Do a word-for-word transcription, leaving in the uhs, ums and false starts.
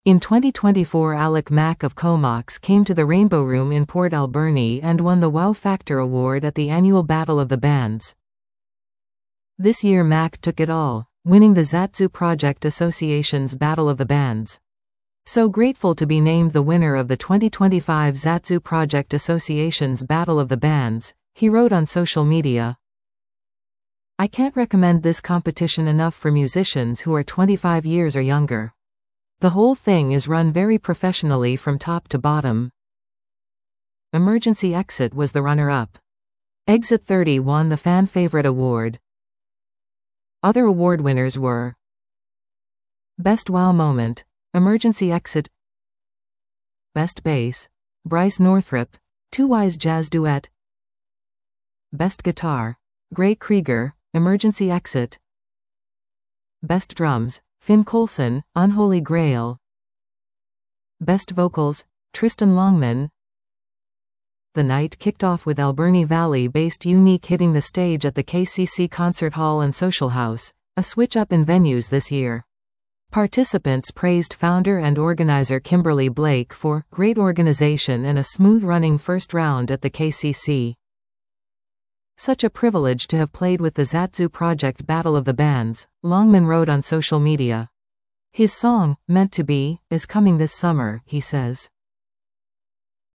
In twenty twenty-four, Alec Mack of Comox came to the Rainbow Room in Port Alberni and won the Wow Factor Award at the annual Battle of the Bands. This year Mack took it all, winning the Zatzu Project Association's Battle of the Bands. "So grateful to be named the winner of the twenty twenty-five Zatzu Project Association's Battle of the Bands," he wrote on social media. "I can't recommend this competition enough for musicians who are twenty-five years or younger. The whole thing is run very professionally from top to bottom." Emergency Exit was the runner-up. Exit thirty won the Fan Favorite Award. Other award winners were Best Wow Moment, Emergency Exit. Best Bass, Bryce Northrup, Two Wise Jazz Duet. Best Guitar, Gray Krieger, Emergency Exit. Best Drums, Finn Colson, Unholy Grail. Best Vocals, Tristan Longman. The night kicked off with Alberni Valley-based Unique hitting the stage at the K C C Concert Hall and Social House, a switch-up in venues this year. Participants praised founder and organizer Kimberly Blake for great organization and a smooth-running first round at the K C C. "Such a privilege to have played with the Zatzu Project Battle of the Bands," Longman wrote on social media. His song, Meant to Be, is coming this summer, he says.